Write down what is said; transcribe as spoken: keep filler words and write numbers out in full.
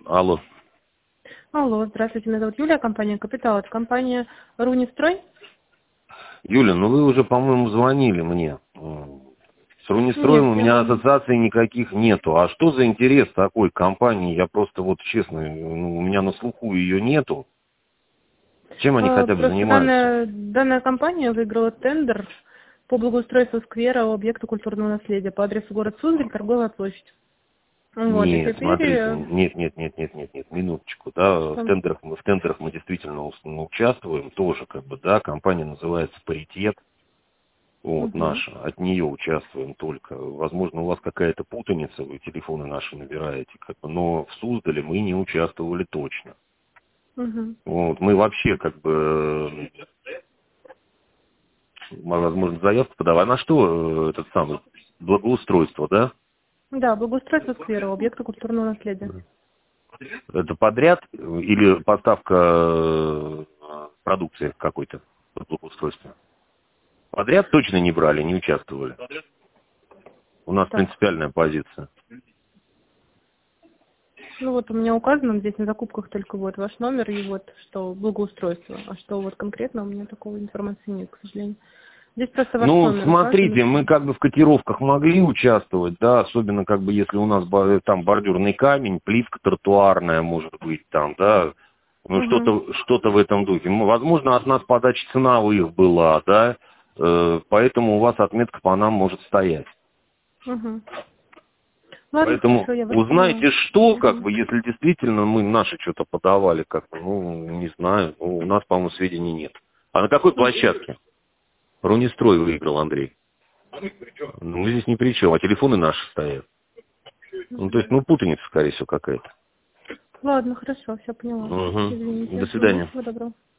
Алло. Алло, здравствуйте, меня зовут Юлия, компания «Капитал». Это компания «Рунистрой». Юля, ну вы уже, по-моему, звонили мне. С Рунистроем Нет, у я меня вам... ассоциаций никаких нету. А что за интерес такой компании? Я просто вот честно, ну, у меня на слуху ее нету. Чем они э, хотя бы Просто занимаются? данная, данная компания выиграла тендер по благоустройству сквера у объекта культурного наследия по адресу город Суздаль, торговая площадь. Вот, и Нет, теперь... смотрите, э, нет, нет, нет, нет, нет, нет, минуточку, да, в там- тендерах, мы- в тендерах мы действительно ус- ну, участвуем тоже, как бы, да, компания называется «Паритет». Вот, Мгм. наша. От нее участвуем только. Возможно, у вас какая-то путаница, вы телефоны наши набираете, как бы, но в Суздале мы не участвовали точно. Мгм. Вот, мы вообще, как бы, э, возможно, заявку подавали. А на что э, этот самый благоустройство, да? Да, благоустройство сквера у объекта культурного наследия. Это подряд или поставка э, продукции какой-то под благоустройство? Подряд точно не брали, не участвовали. У нас Так, принципиальная позиция. ну вот у меня указано здесь на закупках только вот ваш номер и вот что благоустройство. А что вот конкретно у меня такой информации нет, к сожалению. Здесь просто ваш Ну, номер указан. смотрите, мы как бы в котировках могли участвовать, да, особенно как бы если у нас бо- там бордюрный камень, плитка тротуарная может быть там, да, ну Угу. что-то что-то в этом духе. Ну, возможно, от нас подача ценовых была, да, э, поэтому у вас отметка по нам может стоять. Угу. Ладно, Поэтому хорошо, я вас поняла. узнайте, что, как Угу. бы, если действительно мы наши что-то подавали, как бы, ну, не знаю, ну, у нас, по-моему, сведений нет. А на какой площадке? Рунистрой выиграл, Андрей. Ну, мы здесь ни при чем, а телефоны наши стоят. Ну, то есть, ну, путаница, скорее всего, какая-то. Ладно, хорошо, все поняла. Угу. До Извините. Угу. свидания. Всего доброго.